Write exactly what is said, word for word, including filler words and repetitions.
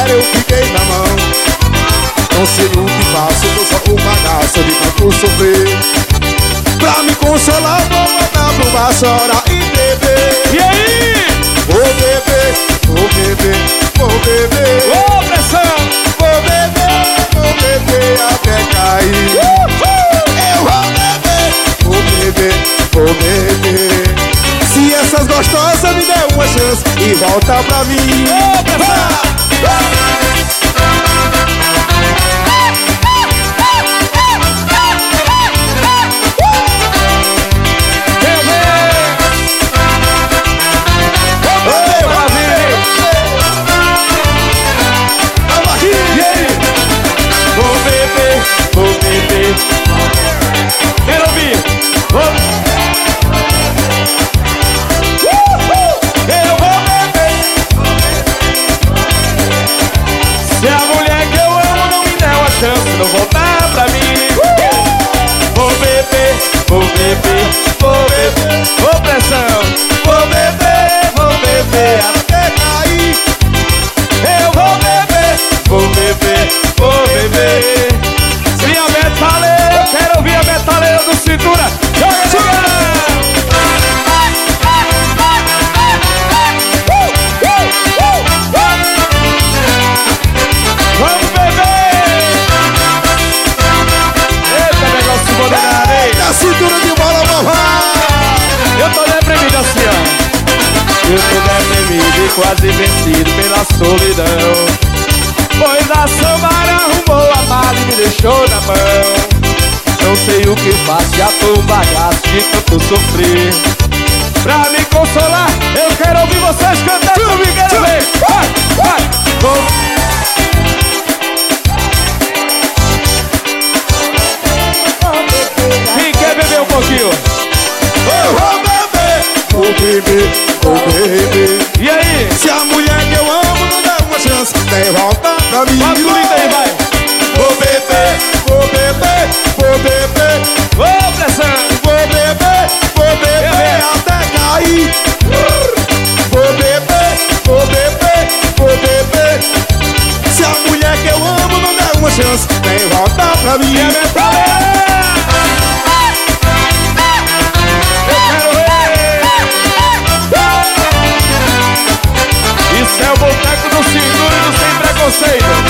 mulher eu fiquei na mão. Não sei o que faço, tô só um bagaço de tanto sofrer. Pra me consolar vou voltar pro bar, chorar e beber. E aí? Vou beber, vou beber, vou beber. Ô, pressão! Vou beber, vou beber até cair. Eu vou beber, vou beber, vou beber. Se essas gostosas me der uma chance e volta pra mim. Ô, pressão! Quero ouvir! Vou... Uh-huh. Eu vou beber. Se a mulher que eu amo não me der uma chance, não voltar pra mim. Uh-huh. Vou beber, vou beber, vou beber. Vou pressão. Vou beber, vou beber até cair. Eu vou beber, vou beber, vou beber. Se a metaleira, quero ouvir a metaleira do cintura. Joga, joga! Uh, uh, uh, uh. Vamos beber! Eita, negócio moderado, hein? A cintura de bola, mamãe! Eu tô deprimido assim, ó. Eu tô deprimido e quase vencido pela solidão. Pois a Samara arrumou a mala e me deixou na mão. Não sei o que faço, já tô um bagaço de tanto sofrer. Pra me consolar, eu quero ouvir vocês cantando comigo, quero ver. Vai, vai, vou. Quem quer beber um pouquinho? Eu vou beber, vou beber, vou beber. E aí? Se a mulher que eu amo não der uma chance, nem volta pra mim. Faz bonito aí, vai. Vou beber, vou beber, vou beber. Ô, pressão. Vou beber, vou beber até cair. Vou beber, vou beber, vou beber. Se a mulher que eu amo não der uma chance, nem volta pra mim. Eu quero ver. Isso é o boteco do seguro e do sem preconceito.